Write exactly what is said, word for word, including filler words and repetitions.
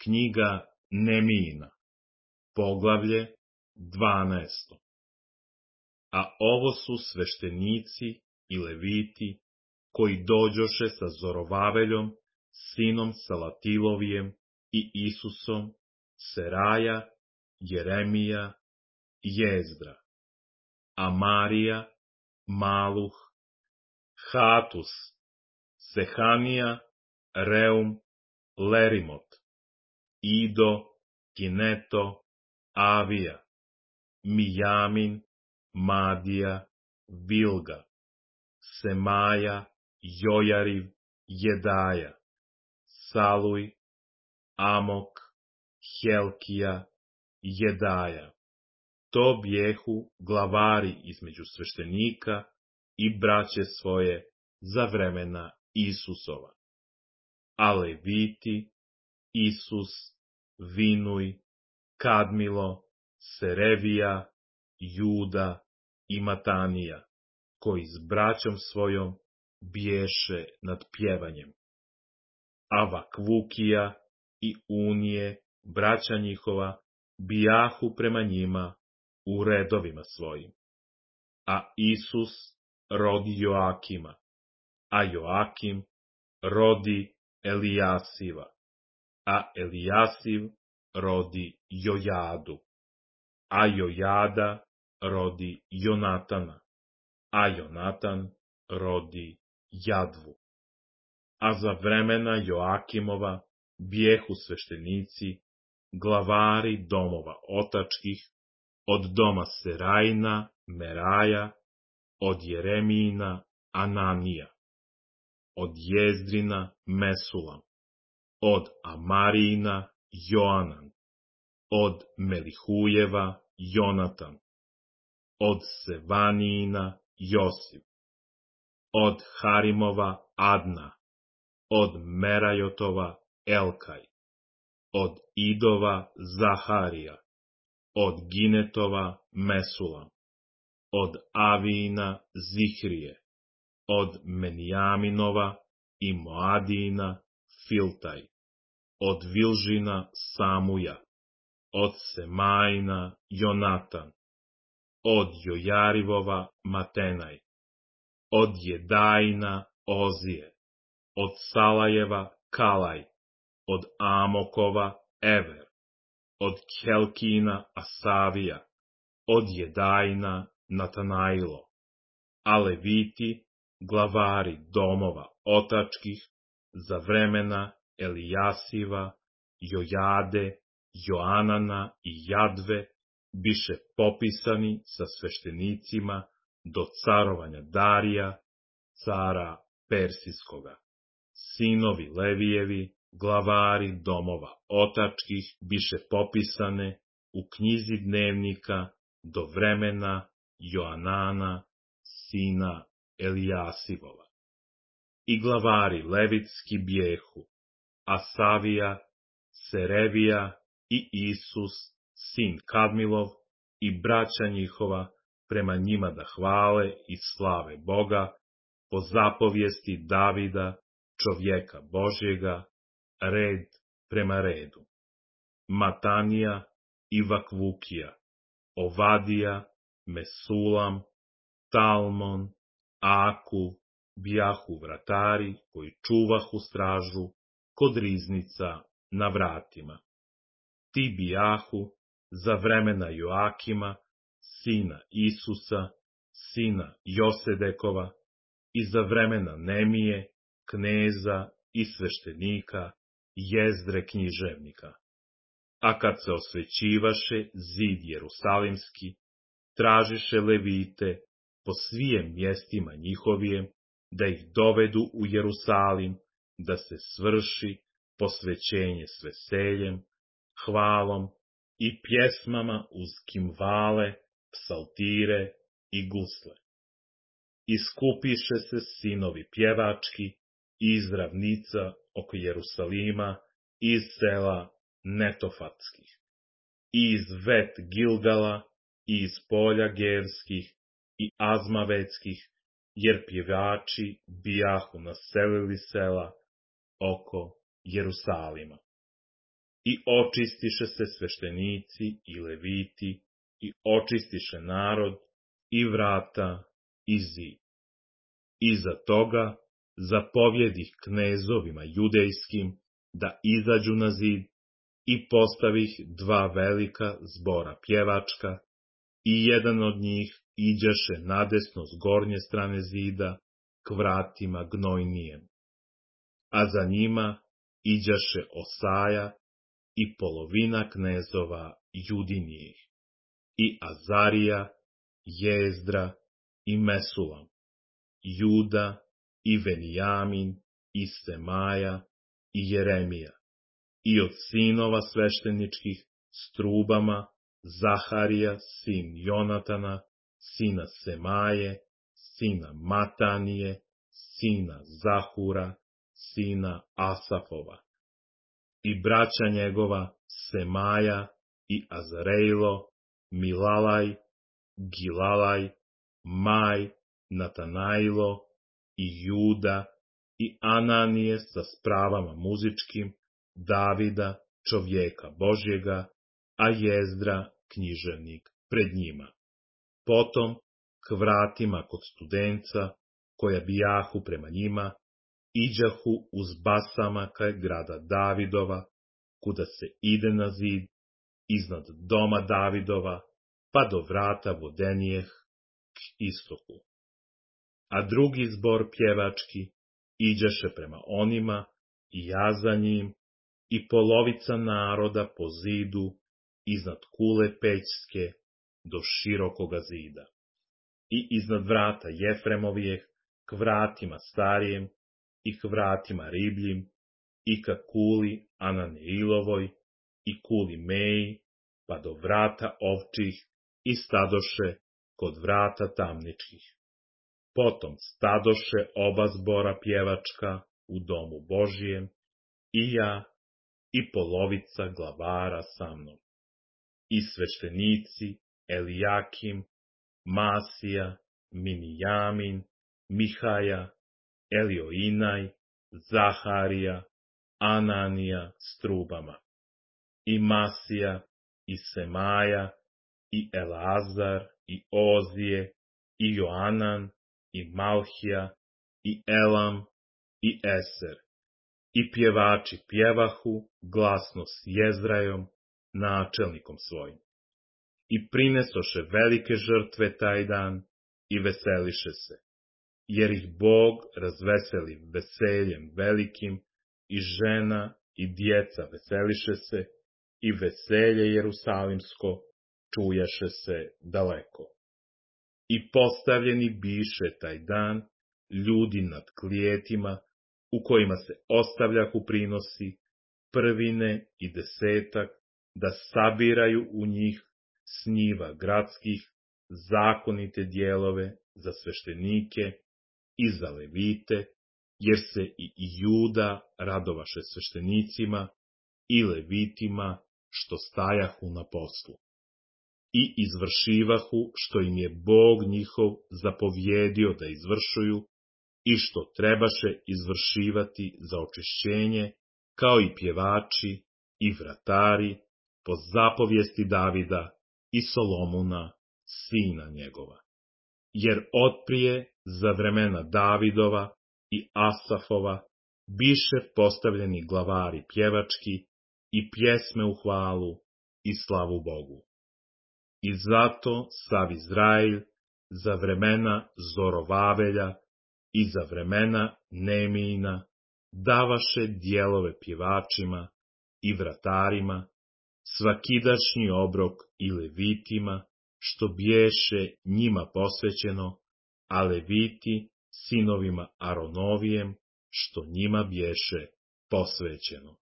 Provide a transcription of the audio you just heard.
Knjiga Nemijina, poglavlje dvanaesto. A ovo su sveštenici i leviti, koji dođoše sa Zorovaveljom, sinom Salatilovijem i Isusom, Seraja, Jeremija, Jezdra, Amarija, Maluh, Hatus, Sehanija, Reum, Lerimot, Ido, Kineto, Avija, Mijamin, Madija, Bilga, Semaja, Jojariv, Jedaja, Saluj, Amok, Helkija, Jedaja. To bjehu glavari između sveštenika i braće svoje za vremena Isusova. A leviti, Isus, Vinuj, Kadmilo, Serevija, Juda i Matanija, koji s braćom svojom bješe nad pjevanjem. A Vakvukija i Unije, braća njihova, bijahu prema njima u redovima svojim. A Isus rodi Joakima, a Joakim rodi Elijasiva, a Elijasiv rodi Jojadu, a Jojada rodi Jonatana, a Jonatan rodi Jadvu. A za vremena Joakimova bijehu sveštenici, glavari domova otačkih, od doma Serajina, Meraja, od Jeremijina, Ananija, od Jezdrina, Mesulam, od Amarijina, Joanan, od Melihujeva, Jonatan, od Sevanijina, Josip, od Harimova, Adna, od Merajotova, Elkaj, od Idova, Zaharija, od Ginetova, Mesulam, od Avijina, Zihrije, od Menijaminova i Moadijina, Filtaj, od Vilžina, Samuja, od Semajina, Jonatan, od Jojarivova, Matenaj, od Jedajina, Ozije, od Salajeva, Kalaj, od Amokova, Ever, od Helkina, Asavija, od Jedajina, Natanailo, a leviti, glavari domova otačkih, za vremena Elijasiva, Jojade, Joanana i Jadve, biše popisani sa sveštenicima do carovanja Darija, cara Persijskoga. Sinovi Levijevi, glavari domova otačkih, biše popisane u knjizi dnevnika do vremena Joanana, sina Elijasivova. I glavari levitski bijehu, Asavija, Serevija i Isus, sin Kadmilov, i braća njihova, prema njima da hvale i slave Boga, po zapovijesti Davida, čovjeka Božjega, red prema redu. Matanija i Vakvukija, Ovadija, Mesulam, Talmon, Aku, bijahu vratari koji čuvahu stražu kod riznica na vratima. Ti bijahu za vremena Joakima, sina Isusa, sina Josedekova, i za vremena Nemije, kneza i sveštenika, Jezdre književnika. A kad se osvećivaše zid Jerusalimski, tražiše levite po svijem mjestima njihovijem, da ih dovedu u Jerusalim, da se svrši posvećenje s veseljem, hvalom i pjesmama uz kimvale, psaltire i gusle. Iskupiše se sinovi pjevački iz ravnica oko Jerusalima, iz sela Netofatskih, iz Vet Gilgala, iz polja Gerskih i Azmavetskih, jer pjevači bijahu naselili sela oko Jerusalima. I očistiše se sveštenici i leviti, i očistiše narod, i vrata, i zid. Iza toga zapovjedih knezovima judejskim da izađu na zid i postavih dva velika zbora pjevačka, i jedan od njih iđaše nadesno s gornje strane zida k vratima gnojnijem, a za njima iđaše Osaja i polovina knezova judinijih, i Azarija, Jezdra i Mesulam, Juda i Venijamin i Semaja i Jeremija, i od sinova svešteničkih s trubama Zaharija, sin Jonatana, sina Semaje, sina Matanije, sina Zahura, sina Asafova, i braća njegova Semaja i Azarejlo, Milalaj, Gilalaj, Maj, Natanajlo i Juda i Ananije sa spravama muzičkim, Davida, čovjeka Božjega, a Jezdra, književnik, pred njima. Potom, k vratima kod studenca, koja bijahu prema njima, iđahu uz basama kraj grada Davidova, kuda se ide na zid, iznad doma Davidova, pa do vrata vodenijeh k istoku. A drugi zbor pjevački iđaše prema onima, i ja za njim, i polovica naroda po zidu, iznad kule pećske, do širokoga zida. I iznad vrata Jefremovijeh, k vratima starijem, i k vratima ribljim, i ka kuli Ananeilovoj, i kuli Meji, pa do vrata ovčih, i stadoše kod vrata tamničkih. Potom stadoše oba zbora pjevačka u domu Božijem, i ja, i polovica glavara sa mnom. I sveštenici Elijakim, Masija, Minijamin, Mihaja, Elioinaj, Zaharija, Ananija s trubama, i Masija, i Semaja, i Elazar, i Ozije, i Joanan, i Malhija, i Elam, i Eser, i pjevači pjevahu glasno s Jezrajom, načelnikom svojim. I prinesoše velike žrtve taj dan i veseliše se, jer ih Bog razveseli veseljem velikim, i žena i djeca veseliše se, i veselje jerusalimsko čujaše se daleko. I postavljeni biše taj dan ljudi nad klijetima, u kojima se ostavljahu prinosi, prvine i desetak, da sabiraju u njih s njiva gradskih zakonite dijelove za sveštenike i za levite, jer se i Juda radovaše sveštenicima i levitima što stajahu na poslu. I izvršivahu što im je Bog njihov zapovjedio da izvršuju, i što trebaše izvršivati za očišćenje, kao i pjevači i vratari, po zapovijesti Davida i Solomona, sina njegova. Jer otprije za vremena Davidova i Asafova biše postavljeni glavari pjevački i pjesme u hvalu i slavu Bogu. I zato sav Izrael za vremena Zorovavelja i za vremena Nemijina davaše dijelove pjevačima i vratarima, svakidašnji obrok i levitima, što biješe njima posvećeno, a leviti sinovima Aronovijem, što njima biješe posvećeno.